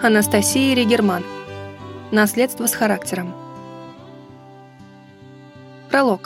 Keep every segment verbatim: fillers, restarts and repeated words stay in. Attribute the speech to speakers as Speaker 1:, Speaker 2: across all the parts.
Speaker 1: Анастасия Ригерман. Наследство с характером. Пролог.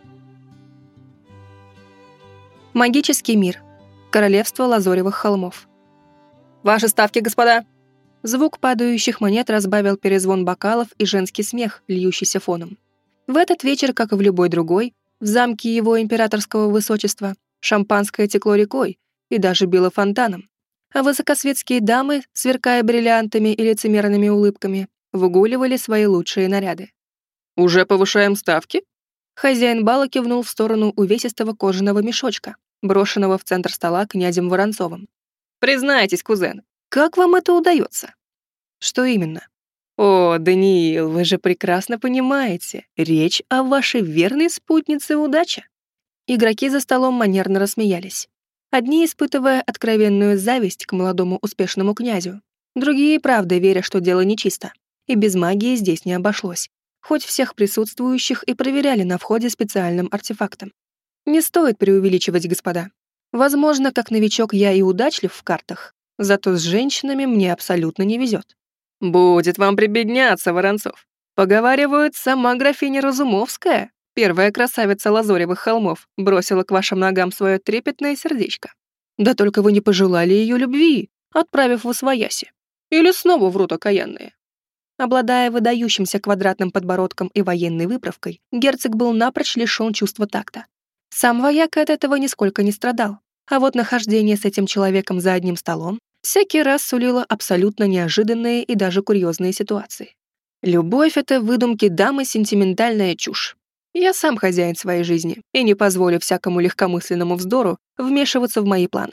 Speaker 1: Магический мир. Королевство Лазоревых холмов. «Ваши ставки, господа!» Звук падающих монет разбавил перезвон бокалов и женский смех, льющийся фоном. В этот вечер, как и в любой другой, в замке его императорского высочества шампанское текло рекой и даже било фонтаном, а высокосветские дамы, сверкая бриллиантами и лицемерными улыбками, выгуливали свои лучшие наряды. «Уже повышаем ставки?» Хозяин бала кивнул в сторону увесистого кожаного мешочка, брошенного в центр стола князем Воронцовым. «Признайтесь, кузен, как вам это удается?» «Что именно?» «О, Даниил, вы же прекрасно понимаете, речь о вашей верной спутнице удача». Игроки за столом манерно рассмеялись. Одни испытывая откровенную зависть к молодому успешному князю, другие, правда, веря, что дело нечисто, и без магии здесь не обошлось, хоть всех присутствующих и проверяли на входе специальным артефактом. Не стоит преувеличивать, господа. Возможно, как новичок я и удачлив в картах, зато с женщинами мне абсолютно не везет. «Будет вам прибедняться, Воронцов. Поговаривают, сама графиня Разумовская, первая красавица Лазоревых холмов, бросила к вашим ногам свое трепетное сердечко. Да только вы не пожелали ее любви, отправив в освояси. Или снова врут окаянные». Обладая выдающимся квадратным подбородком и военной выправкой, герцог был напрочь лишен чувства такта. Сам вояка от этого нисколько не страдал, а вот нахождение с этим человеком за одним столом всякий раз сулило абсолютно неожиданные и даже курьезные ситуации. Любовь — это выдумки дамы, сентиментальная чушь. Я сам хозяин своей жизни и не позволю всякому легкомысленному вздору вмешиваться в мои планы.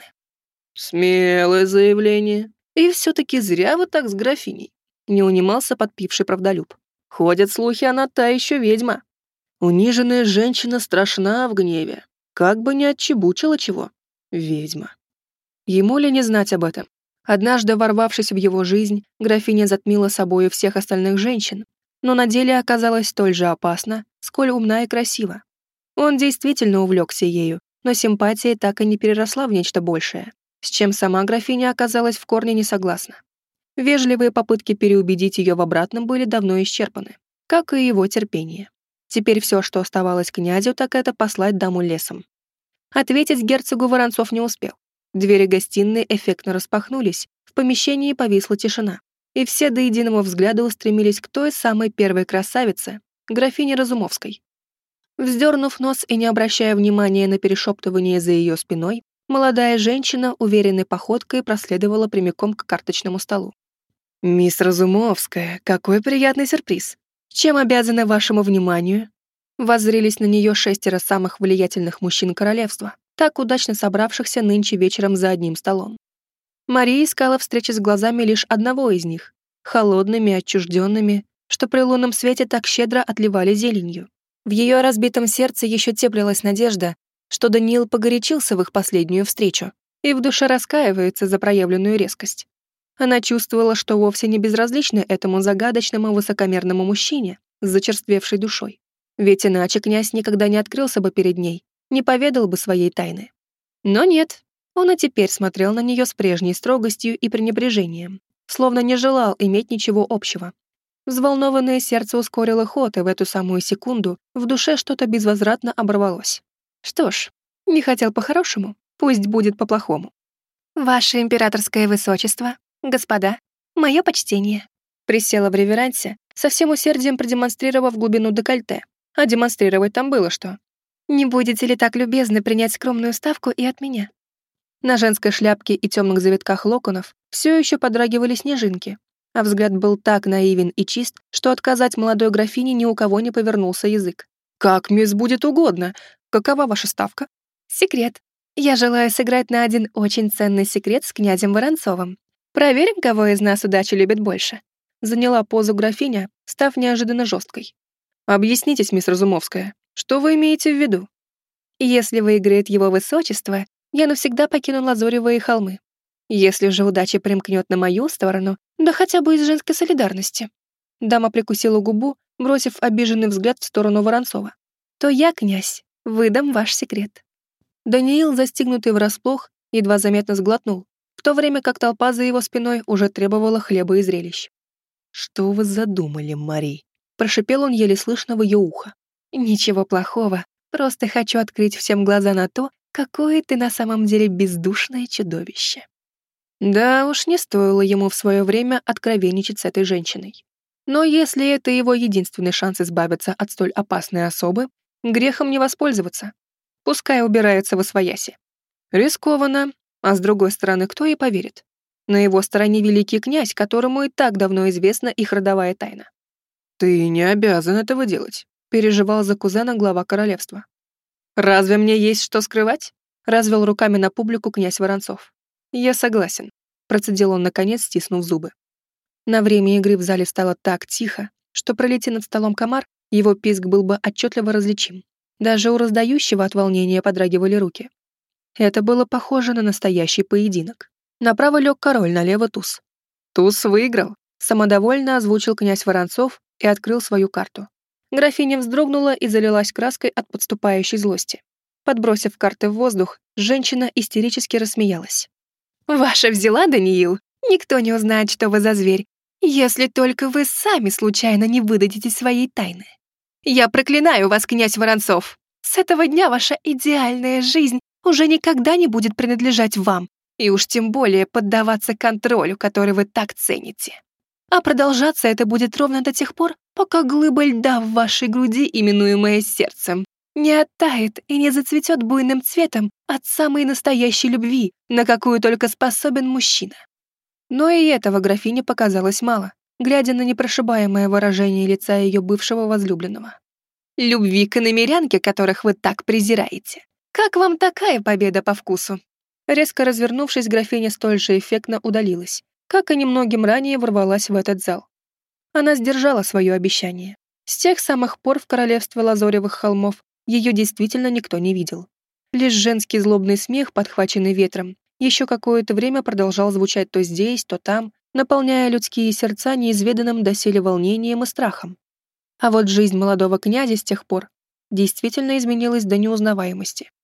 Speaker 1: Смелое заявление. И все-таки зря вы так с графиней. Не унимался подпивший правдолюб. Ходят слухи, она та еще ведьма. Униженная женщина страшна в гневе. Как бы не отчебучила чего. Ведьма. Ему ли не знать об этом? Однажды, ворвавшись в его жизнь, графиня затмила собою всех остальных женщин, но на деле оказалась столь же опасна, сколь умна и красива. Он действительно увлекся ею, но симпатия так и не переросла в нечто большее, с чем сама графиня оказалась в корне не согласна. Вежливые попытки переубедить ее в обратном были давно исчерпаны, как и его терпение. Теперь все, что оставалось князю, так это послать даму лесом. Ответить герцогу Воронцов не успел. Двери гостиной эффектно распахнулись, в помещении повисла тишина, и все до единого взгляда устремились к той самой первой красавице, графине Разумовской. Вздернув нос и не обращая внимания на перешептывание за ее спиной, молодая женщина уверенной походкой проследовала прямиком к карточному столу. «Мисс Разумовская, какой приятный сюрприз! Чем обязаны вашему вниманию?» Воззрелись на нее шестеро самых влиятельных мужчин королевства, так удачно собравшихся нынче вечером за одним столом. Мария искала встречи с глазами лишь одного из них, холодными, отчужденными, что при лунном свете так щедро отливали зеленью. В ее разбитом сердце еще теплилась надежда, что Даниил погорячился в их последнюю встречу и в душе раскаивается за проявленную резкость. Она чувствовала, что вовсе не безразлична этому загадочному высокомерному мужчине с зачерствевшей душой. Ведь иначе князь никогда не открылся бы перед ней, не поведал бы своей тайны. Но нет, он и теперь смотрел на нее с прежней строгостью и пренебрежением, словно не желал иметь ничего общего. Взволнованное сердце ускорило ход, и в эту самую секунду в душе что-то безвозвратно оборвалось. Что ж, не хотел по-хорошему, пусть будет по-плохому. «Ваше императорское высочество, господа, мое почтение», присела в реверансе, со всем усердием продемонстрировав глубину декольте, а демонстрировать там было что. «Не будете ли так любезны принять скромную ставку и от меня?» На женской шляпке и темных завитках локонов все еще подрагивали снежинки, а взгляд был так наивен и чист, что отказать молодой графине ни у кого не повернулся язык. «Как мисс будет угодно. Какова ваша ставка?» «Секрет. Я желаю сыграть на один очень ценный секрет с князем Воронцовым. Проверим, кого из нас удача любит больше». Заняла позу графиня, став неожиданно жесткой. «Объяснитесь, мисс Разумовская, что вы имеете в виду?» «Если выиграет его высочество, я навсегда покину Лазоревые холмы. Если же удача примкнет на мою сторону, да хотя бы из женской солидарности». Дама прикусила губу, бросив обиженный взгляд в сторону Воронцова. «То я, князь, выдам ваш секрет». Даниил, застигнутый врасплох, едва заметно сглотнул, в то то время как толпа за его спиной уже требовала хлеба и зрелищ. «Что вы задумали, Мари?» — прошипел он еле слышно в ее ухо. «Ничего плохого, просто хочу открыть всем глаза на то, какое ты на самом деле бездушное чудовище». Да уж, не стоило ему в свое время откровенничать с этой женщиной. Но если это его единственный шанс избавиться от столь опасной особы, грехом не воспользоваться. Пускай убирается восвояси. Рискованно, а с другой стороны, кто ей поверит? На его стороне великий князь, которому и так давно известна их родовая тайна. «Ты не обязан этого делать», — переживал за кузена глава королевства. «Разве мне есть что скрывать?» — развел руками на публику князь Воронцов. «Я согласен», — процедил он наконец, стиснув зубы. На время игры в зале стало так тихо, что, пролети над столом комар, его писк был бы отчетливо различим. Даже у раздающего от волнения подрагивали руки. Это было похоже на настоящий поединок. Направо лег король, налево туз. «Туз выиграл», — самодовольно озвучил князь Воронцов и открыл свою карту. Графиня вздрогнула и залилась краской от подступающей злости. Подбросив карты в воздух, женщина истерически рассмеялась. «Ваша взяла, Даниил? Никто не узнает, что вы за зверь, если только вы сами случайно не выдадите своей тайны. Я проклинаю вас, князь Воронцов! С этого дня ваша идеальная жизнь уже никогда не будет принадлежать вам, и уж тем более поддаваться контролю, который вы так цените. А продолжаться это будет ровно до тех пор, пока глыба льда в вашей груди, именуемая сердцем, не оттает и не зацветет буйным цветом от самой настоящей любви, на какую только способен мужчина». Но и этого графине показалось мало, глядя на непрошибаемое выражение лица ее бывшего возлюбленного. «Любви к иномерянке, которых вы так презираете. Как вам такая победа по вкусу?» Резко развернувшись, графиня столь же эффектно удалилась, как и немногим ранее ворвалась в этот зал. Она сдержала свое обещание. С тех самых пор в королевстве Лазоревых холмов ее действительно никто не видел. Лишь женский злобный смех, подхваченный ветром, еще какое-то время продолжал звучать то здесь, то там, наполняя людские сердца неизведанным доселе волнением и страхом. А вот жизнь молодого князя с тех пор действительно изменилась до неузнаваемости.